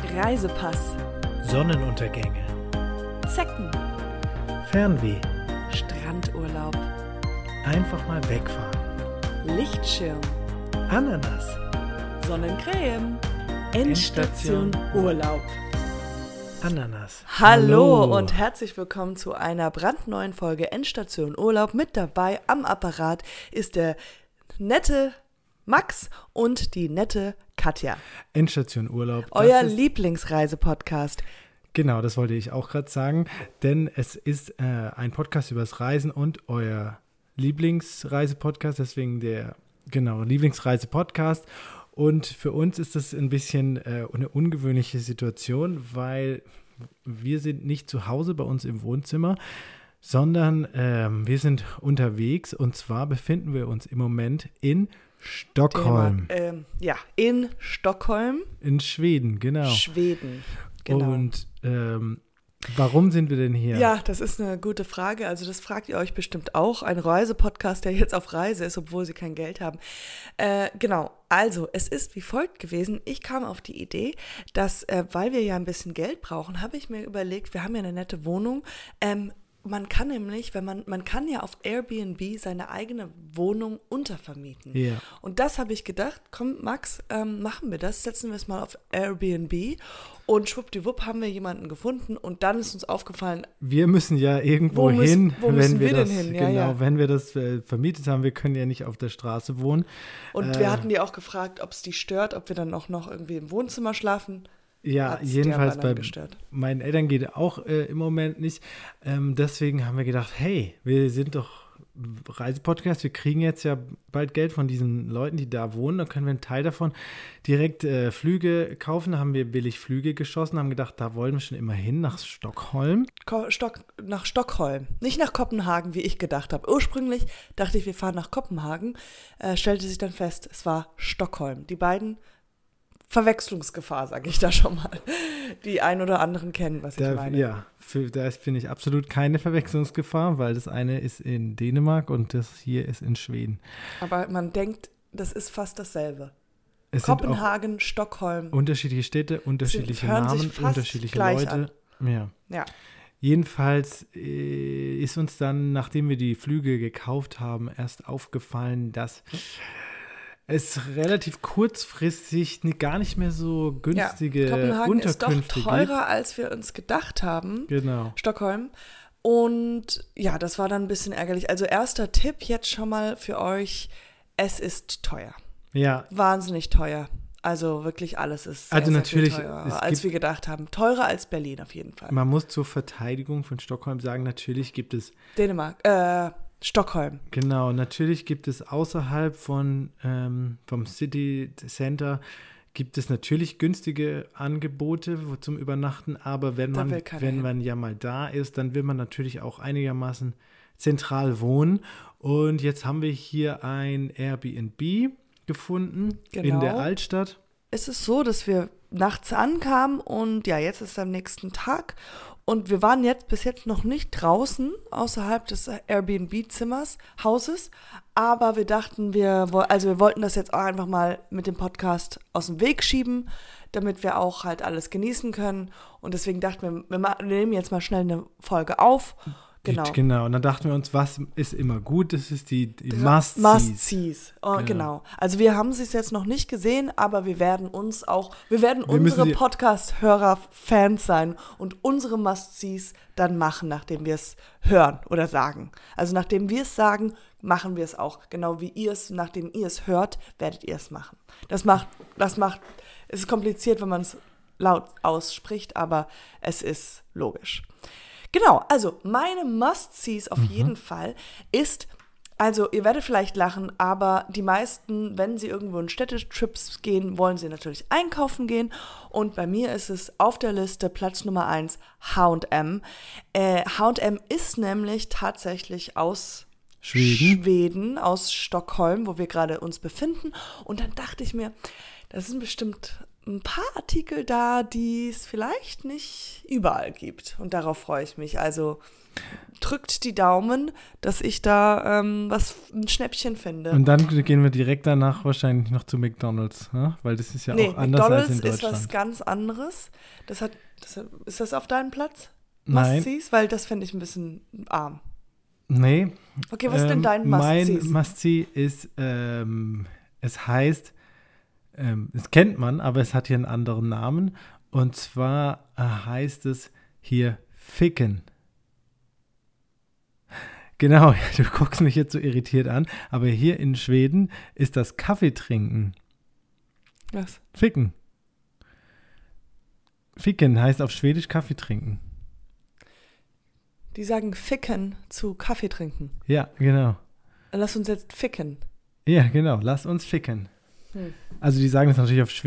Reisepass, Sonnenuntergänge, Zecken, Fernweh, Strandurlaub, einfach mal wegfahren, Lichtschirm, Ananas, Sonnencreme, Endstation Urlaub. Ananas. Hallo und herzlich willkommen zu einer brandneuen Folge Endstation Urlaub. Mit dabei am Apparat ist der nette Max und die nette Katja. Endstation Urlaub. Euer Lieblingsreisepodcast. Genau, das wollte ich auch gerade sagen, denn es ist ein Podcast übers Reisen und euer Lieblingsreisepodcast, deswegen der, Lieblingsreisepodcast. Und für uns ist das ein bisschen eine ungewöhnliche Situation, weil wir sind nicht zu Hause bei uns im Wohnzimmer, sondern wir sind unterwegs, und zwar befinden wir uns im Moment in Stockholm. In Stockholm. In Schweden, genau. Schweden, genau. Und warum sind wir denn hier? Ja, das ist eine gute Frage. Also das fragt ihr euch bestimmt auch. Ein Reisepodcast, der jetzt auf Reise ist, obwohl sie kein Geld haben. Genau, also es ist wie folgt gewesen. Ich kam auf die Idee, dass, weil wir ja ein bisschen Geld brauchen, habe ich mir überlegt, wir haben ja eine nette Wohnung. Man kann nämlich, man kann ja auf Airbnb seine eigene Wohnung untervermieten. Ja. Und das habe ich gedacht, komm Max, machen wir das, setzen wir es mal auf Airbnb und schwuppdiwupp haben wir jemanden gefunden und dann ist uns aufgefallen, wir müssen ja irgendwo hin, wo müssen wir denn hin? Ja, ja. Wenn wir das vermietet haben, wir können ja nicht auf der Straße wohnen. Und wir hatten die auch gefragt, ob es die stört, ob wir dann auch noch irgendwie im Wohnzimmer schlafen. Ja, Hat's jedenfalls bei gestört. Meinen Eltern geht auch im Moment nicht. Deswegen haben wir gedacht, hey, wir sind doch Reisepodcast, wir kriegen jetzt ja bald Geld von diesen Leuten, die da wohnen. Dann können wir einen Teil davon direkt Flüge kaufen. Da haben wir billig Flüge geschossen, haben gedacht, da wollen wir schon immer hin, nach Stockholm. Nach Stockholm, nicht nach Kopenhagen, wie ich gedacht habe. Ursprünglich dachte ich, wir fahren nach Kopenhagen, stellte sich dann fest, es war Stockholm. Die beiden Verwechslungsgefahr, sage ich da schon mal. Die ein oder anderen kennen, was ich meine. Ja, da finde ich absolut keine Verwechslungsgefahr, weil das eine ist in Dänemark und das hier ist in Schweden. Aber man denkt, das ist fast dasselbe. Es Kopenhagen, Stockholm. Unterschiedliche Städte, unterschiedliche Namen, unterschiedliche Leute. Ja. Jedenfalls ist uns dann, nachdem wir die Flüge gekauft haben, erst aufgefallen, dass es relativ kurzfristig gar nicht mehr so günstige Kopenhagen Unterkünfte ist doch teurer, als wir uns gedacht haben. Genau. Stockholm. Und ja, das war dann ein bisschen ärgerlich. Also erster Tipp jetzt schon mal für euch, es ist teuer. Ja. Wahnsinnig teuer. Also wirklich alles ist sehr, natürlich, sehr viel teurer, als wir gedacht haben. Teurer als Berlin auf jeden Fall. Man muss zur Verteidigung von Stockholm sagen, natürlich gibt es Stockholm. Genau, natürlich gibt es außerhalb vom City Center gibt es natürlich günstige Angebote zum Übernachten, aber wenn man ja mal da ist, dann will man natürlich auch einigermaßen zentral wohnen. Und jetzt haben wir hier ein Airbnb gefunden in der Altstadt. Es ist so, dass wir nachts ankamen und ja, jetzt ist am nächsten Tag und wir waren bis jetzt noch nicht draußen außerhalb des Airbnb-Hauses, aber wir dachten, wir wollten das jetzt auch einfach mal mit dem Podcast aus dem Weg schieben, damit wir auch halt alles genießen können und deswegen dachten wir nehmen jetzt mal schnell eine Folge auf. Genau, und dann dachten wir uns, was ist immer gut? Das ist die Must-Sees. Must-Sees, genau. Also wir haben es jetzt noch nicht gesehen, aber wir werden unsere Podcast-Hörer-Fans sein und unsere Must-Sees dann machen, nachdem wir es hören oder sagen. Also nachdem wir es sagen, machen wir es auch. Genau wie nachdem ihr es hört, werdet ihr es machen. Es ist kompliziert, wenn man es laut ausspricht, aber es ist logisch. Genau, also meine Must-Sees auf jeden Fall ist, also ihr werdet vielleicht lachen, aber die meisten, wenn sie irgendwo in Städtetrips gehen, wollen sie natürlich einkaufen gehen und bei mir ist es auf der Liste Platz Nummer 1 H&M. H&M ist nämlich tatsächlich aus Schweden, aus Stockholm, wo wir gerade uns befinden und dann dachte ich mir, das sind bestimmt ein paar Artikel da, die es vielleicht nicht überall gibt. Und darauf freue ich mich. Also drückt die Daumen, dass ich da ein Schnäppchen finde. Und dann gehen wir direkt danach wahrscheinlich noch zu McDonald's, ne? Weil das ist ja auch anders McDonald's als in Deutschland. McDonald's ist was ganz anderes. Ist das auf deinem Platz? Nein. Must-sees? Weil das fände ich ein bisschen arm. Nee. Okay, was ist denn dein Must-sees? Mein Must-see ist, es heißt, es kennt man, aber es hat hier einen anderen Namen. Und zwar heißt es hier Ficken. Genau, du guckst mich jetzt so irritiert an, aber hier in Schweden ist das Kaffee trinken. Was? Ficken. Ficken heißt auf Schwedisch Kaffee trinken. Die sagen Ficken zu Kaffee trinken. Ja, genau. Lass uns jetzt ficken. Ja, genau, lass uns ficken. Also die sagen das natürlich auf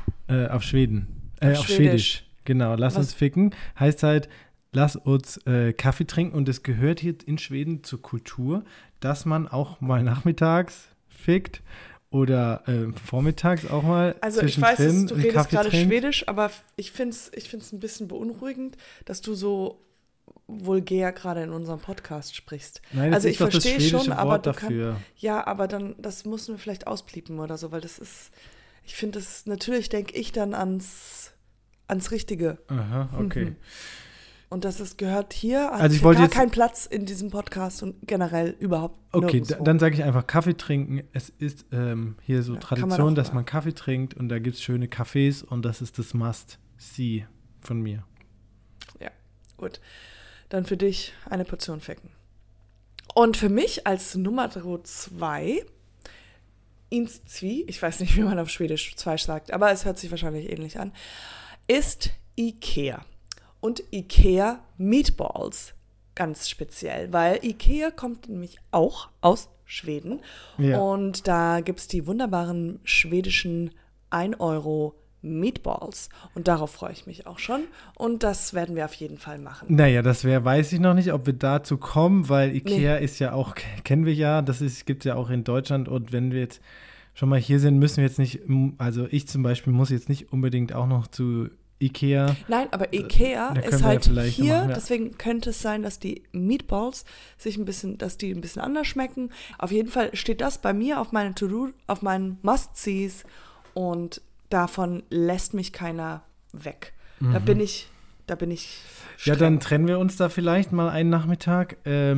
Schwedisch. Genau, lass uns ficken. Heißt halt, lass uns Kaffee trinken, und es gehört hier in Schweden zur Kultur, dass man auch mal nachmittags fickt oder vormittags auch mal also zwischendrin du einen redest Kaffee gerade trinkt. Schwedisch, aber ich find's ein bisschen beunruhigend, dass du so vulgär gerade in unserem Podcast sprichst. Nein, das also ist ich doch das verstehe schwedische schon, aber Wort du dafür. ja, aber dann, das müssen wir vielleicht auspiepen oder so, weil das ist, ich finde das, natürlich denke ich dann ans Richtige. Aha, okay. Und das gehört hier, hat Also ich hier wollte gar jetzt keinen Platz in diesem Podcast und generell überhaupt Okay, nirgendwo. dann sage ich einfach Kaffee trinken. Es ist hier so Ja, Tradition, dass man Kaffee trinkt, und da gibt es schöne Cafés, und das ist das Must-See von mir. Ja, gut. Dann für dich eine Portion Ficken. Und für mich als Nummer 2, ins Zwie, ich weiß nicht, wie man auf Schwedisch 2 sagt, aber es hört sich wahrscheinlich ähnlich an, ist Ikea. Und Ikea Meatballs ganz speziell, weil Ikea kommt nämlich auch aus Schweden. Ja. Und da gibt es die wunderbaren schwedischen 1 Euro Meatballs. Und darauf freue ich mich auch schon. Und das werden wir auf jeden Fall machen. Naja, weiß ich noch nicht, ob wir dazu kommen, weil Ikea ist ja auch, kennen wir ja, gibt es ja auch in Deutschland, und wenn wir jetzt schon mal hier sind, müssen wir jetzt nicht, also ich zum Beispiel muss jetzt nicht unbedingt auch noch zu Ikea. Nein, aber Ikea ist halt hier, deswegen könnte es sein, dass die Meatballs dass die ein bisschen anders schmecken. Auf jeden Fall steht das bei mir auf meinen To-Do, auf meinen Must-Sees, und davon lässt mich keiner weg. Da bin ich streng. Ja, dann trennen wir uns da vielleicht mal einen Nachmittag.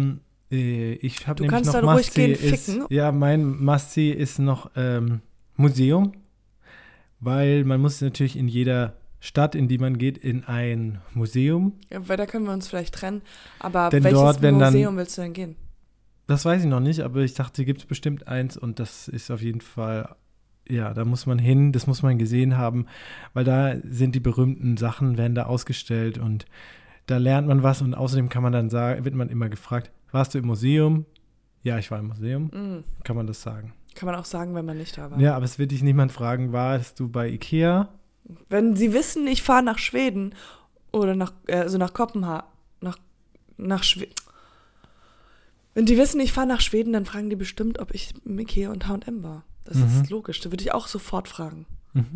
Ich habe nämlich noch Must-See. Ja, mein Must-See ist noch Museum, weil man muss natürlich in jeder Stadt, in die man geht, in ein Museum. Ja, weil da können wir uns vielleicht trennen. Aber denn welches dort, Museum willst du denn gehen? Das weiß ich noch nicht, aber ich dachte, gibt es bestimmt eins, und das ist auf jeden Fall, ja, da muss man hin, das muss man gesehen haben, weil da sind die berühmten Sachen, werden da ausgestellt, und da lernt man was, und außerdem kann man dann sagen, wird man immer gefragt, warst du im Museum? Ja, ich war im Museum. Kann man das sagen? Kann man auch sagen, wenn man nicht da war. Ja, aber es wird dich niemand fragen, warst du bei Ikea? Wenn sie wissen, ich fahre nach Schweden oder nach Kopenhagen, nach Schweden. Wenn die wissen, ich fahre nach Schweden, dann fragen die bestimmt, ob ich im Ikea und H&M war. Das ist logisch. Da würde ich auch sofort fragen.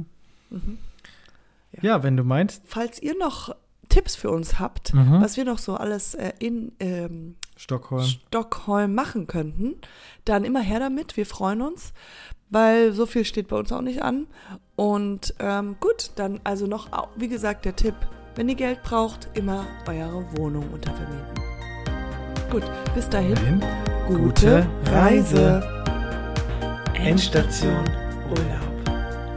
Ja, wenn du meinst. Falls ihr noch Tipps für uns habt, was wir noch so alles in Stockholm machen könnten, dann immer her damit. Wir freuen uns, weil so viel steht bei uns auch nicht an. Und gut, dann also noch, wie gesagt, der Tipp, wenn ihr Geld braucht, immer eure Wohnung untervermieten. Gut, bis dahin, gute Reise. Endstation Urlaub.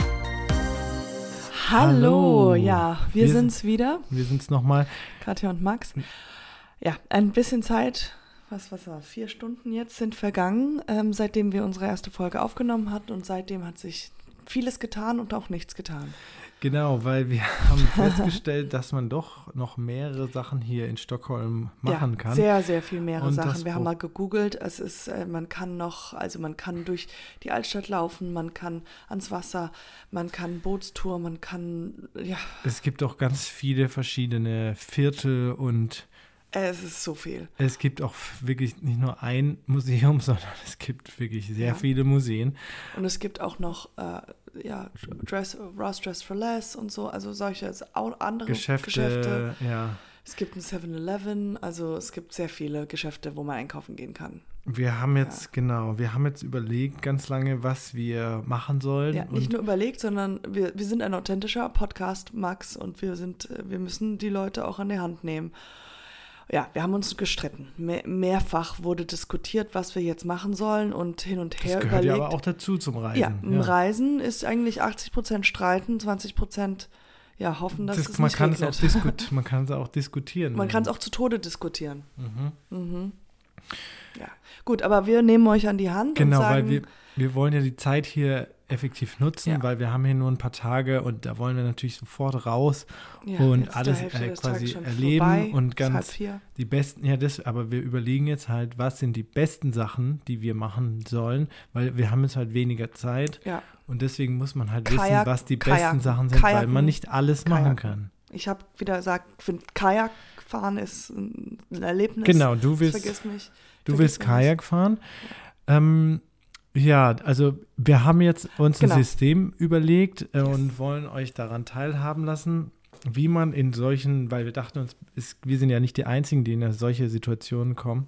Hallo, ja, wir sind's wieder. Wir sind's nochmal. Katja und Max. Ja, ein bisschen Zeit, was war, 4 Stunden jetzt sind vergangen, seitdem wir unsere erste Folge aufgenommen hatten, und seitdem hat sich vieles getan und auch nichts getan. Genau, weil wir haben festgestellt, dass man doch noch mehrere Sachen hier in Stockholm machen kann. Sehr, sehr viel mehrere Sachen. Wir haben mal mal gegoogelt, es ist, man kann durch die Altstadt laufen, man kann ans Wasser, man kann Bootstour, man kann, ja. Es gibt auch ganz viele verschiedene Viertel, und es ist so viel. Es gibt auch wirklich nicht nur ein Museum, sondern es gibt wirklich sehr viele Museen. Und es gibt auch noch Ross Dress for Less und so, also solche auch andere Geschäfte. Ja. Es gibt ein 7-Eleven, also es gibt sehr viele Geschäfte, wo man einkaufen gehen kann. Wir haben jetzt überlegt ganz lange, was wir machen sollen. Ja, nicht nur überlegt, sondern wir sind ein authentischer Podcast, Max, und wir müssen die Leute auch an die Hand nehmen. Ja, wir haben uns gestritten. Mehrfach wurde diskutiert, was wir jetzt machen sollen und hin und her überlegt. Das gehört ja aber auch dazu zum Reisen. Ja, im Reisen ist eigentlich 80% streiten, 20% hoffen, dass es nicht regnet. Man kann es auch diskutieren. Man kann es auch zu Tode diskutieren. Ja, gut, aber wir nehmen euch an die Hand und sagen... Genau, weil wir wollen ja die Zeit hier effektiv nutzen, weil wir haben hier nur ein paar Tage und da wollen wir natürlich sofort raus und alles quasi erleben vorbei, und ganz die besten, aber wir überlegen jetzt halt, was sind die besten Sachen, die wir machen sollen, weil wir haben jetzt halt weniger Zeit und deswegen muss man halt wissen, was die besten Sachen sind, weil man nicht alles machen kann. Ich habe wieder gesagt, ich finde Kajakfahren ist ein Erlebnis. Genau, du willst Kajak fahren. Also wir haben jetzt uns ein System überlegt und wollen euch daran teilhaben lassen, wie man in solchen, weil wir dachten uns, wir sind ja nicht die Einzigen, die in solche Situationen kommen.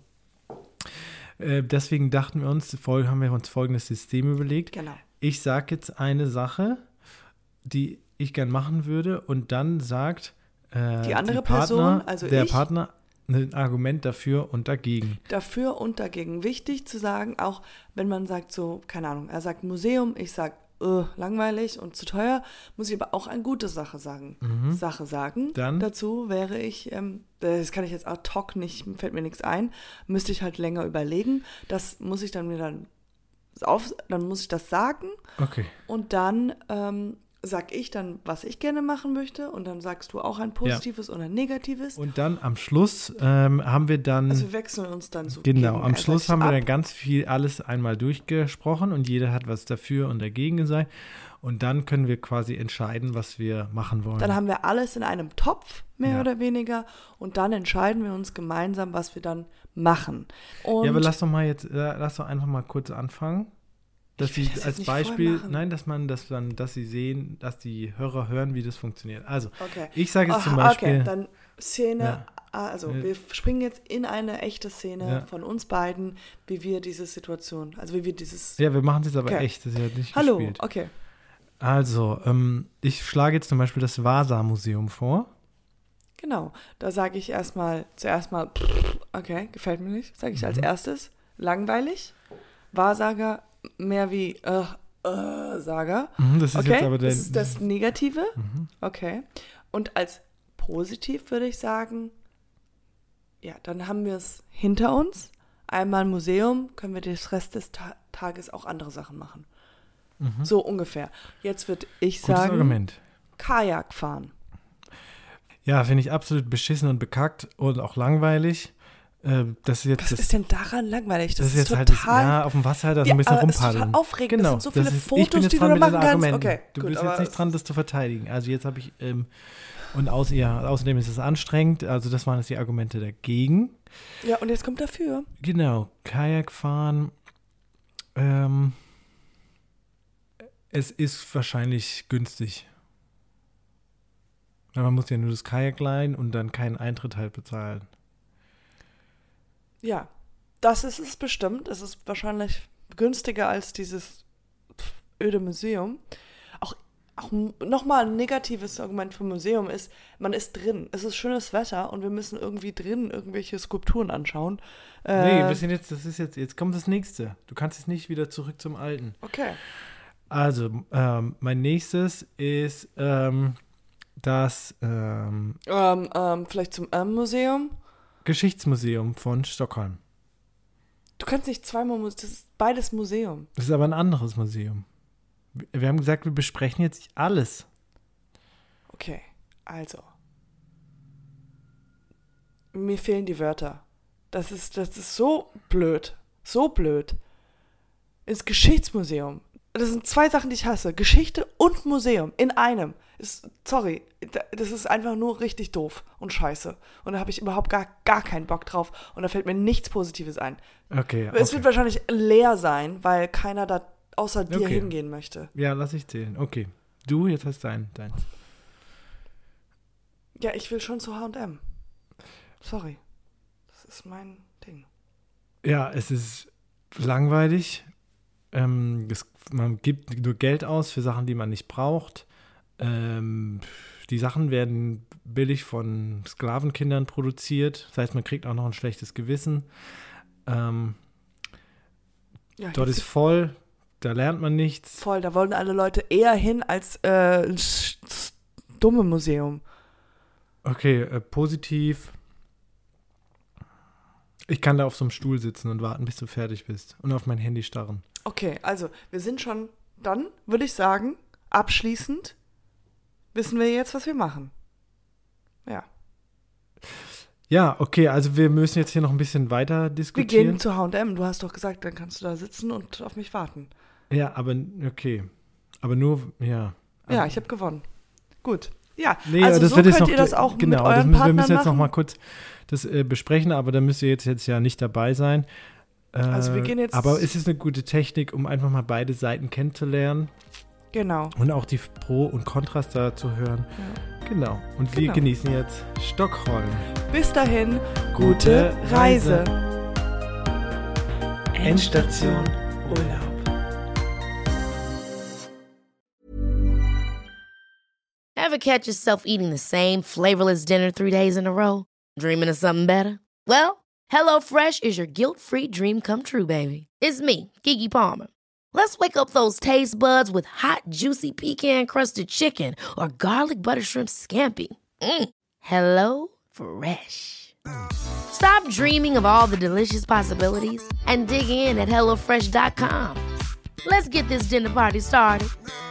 Deswegen haben wir uns folgendes System überlegt. Genau. Ich sage jetzt eine Sache, die ich gern machen würde und dann sagt die andere Person, also der Partner, ein Argument dafür und dagegen. Dafür und dagegen. Wichtig zu sagen, auch wenn man sagt so, keine Ahnung, er sagt Museum, ich sage langweilig und zu teuer, muss ich aber auch eine gute Sache sagen. Dann dazu wäre ich, das kann ich jetzt ad hoc nicht, fällt mir nichts ein, müsste ich halt länger überlegen. Das muss ich dann dann muss ich das sagen. Okay. Und dann sag ich dann, was ich gerne machen möchte und dann sagst du auch ein positives oder ein negatives. Und dann am Schluss haben wir dann... Also wir wechseln uns dann so. Genau, am Schluss haben wir dann ganz viel alles einmal durchgesprochen und jeder hat was dafür und dagegen gesagt und dann können wir quasi entscheiden, was wir machen wollen. Dann haben wir alles in einem Topf, mehr oder weniger, und dann entscheiden wir uns gemeinsam, was wir dann machen. Und aber lass doch einfach mal kurz anfangen. Dass sie als Beispiel, dass sie sehen, dass die Hörer hören, wie das funktioniert. Also, ich sage jetzt zum Beispiel. Okay, dann Szene, wir springen jetzt in eine echte Szene von uns beiden, wie wir diese Situation, also wie wir dieses... Ja, wir machen es jetzt aber echt, das ist ja nicht gespielt. Okay. Also, ich schlage jetzt zum Beispiel das Vasa-Museum vor. Genau, da sage ich zuerst mal, okay, gefällt mir nicht, sage ich als erstes, langweilig, Wahrsager, mehr wie Sager. Das ist jetzt aber das ist das Negative. Okay. Und als positiv würde ich sagen, dann haben wir es hinter uns. Einmal Museum, können wir den Rest des Tages auch andere Sachen machen. So ungefähr. Jetzt würde ich sagen, Argument. Kajak fahren. Ja, finde ich absolut beschissen und bekackt und auch langweilig. Was ist denn daran langweilig? Das ist jetzt total... Halt auf dem Wasser da so ein bisschen rumpaddeln. Das ist total aufregend. Genau, das sind so viele Fotos, die du da machen kannst. Okay, du bist jetzt nicht dran, das zu verteidigen. Also jetzt habe ich... und außerdem ist es anstrengend. Also das waren jetzt die Argumente dagegen. Ja, und jetzt kommt dafür. Genau, Kajakfahren. Es ist wahrscheinlich günstig. Man muss ja nur das Kajak leihen und dann keinen Eintritt halt bezahlen. Ja, das ist es bestimmt. Es ist wahrscheinlich günstiger als dieses öde Museum. Auch nochmal ein negatives Argument für Museum ist, man ist drin. Es ist schönes Wetter und wir müssen irgendwie drin irgendwelche Skulpturen anschauen. Nee, wir sind jetzt kommt das Nächste. Du kannst jetzt nicht wieder zurück zum Alten. Okay. Also, mein nächstes ist das vielleicht zum Museum? Geschichtsmuseum von Stockholm. Du kannst nicht zweimal, das ist beides Museum. Das ist aber ein anderes Museum. Wir haben gesagt, wir besprechen jetzt alles. Okay, also. Mir fehlen die Wörter. Das ist so blöd. So blöd. Ins Geschichtsmuseum. Das sind zwei Sachen, die ich hasse. Geschichte und Museum in einem. Sorry, das ist einfach nur richtig doof und scheiße. Und da habe ich überhaupt gar keinen Bock drauf. Und da fällt mir nichts Positives ein. Okay. Es wird wahrscheinlich leer sein, weil keiner da außer dir hingehen möchte. Ja, lass ich zählen. Okay. Du, jetzt hast deins. Ja, ich will schon zu H&M. Sorry. Das ist mein Ding. Ja, es ist langweilig. Man gibt nur Geld aus für Sachen, die man nicht braucht. Die Sachen werden billig von Sklavenkindern produziert. Das heißt, man kriegt auch noch ein schlechtes Gewissen. Dort ist voll, da lernt man nichts. Voll, da wollen alle Leute eher hin als ein dumme Museum. Okay, positiv. Ich kann da auf so einem Stuhl sitzen und warten, bis du fertig bist und auf mein Handy starren. Okay, also wir sind schon, dann würde ich sagen, abschließend wissen wir jetzt, was wir machen. Ja. Ja, okay, also wir müssen jetzt hier noch ein bisschen weiter diskutieren. Wir gehen zu H&M, du hast doch gesagt, dann kannst du da sitzen und auf mich warten. Ja, aber okay. Aber nur, ja. Ja, ich habe gewonnen. Gut. Ja, nee, also das so wird könnt noch, ihr das auch genau, mit euren Partnern wir müssen jetzt machen. noch mal kurz das besprechen, aber da müsst ihr jetzt ja nicht dabei sein. Also wir gehen jetzt. Aber es ist eine gute Technik, um einfach mal beide Seiten kennenzulernen. Genau. Und auch die Pro- und Kontras da zu hören. Ja. Genau. Und wir genießen jetzt Stockholm. Bis dahin, gute Reise. Endstation Urlaub. Ever catch yourself eating the same flavorless dinner 3 days in a row? Dreaming of something better? Well, HelloFresh is your guilt-free dream come true, baby. It's me, Keke Palmer. Let's wake up those taste buds with hot, juicy pecan-crusted chicken or garlic butter shrimp scampi. Hello Fresh. Stop dreaming of all the delicious possibilities and dig in at HelloFresh.com. Let's get this dinner party started.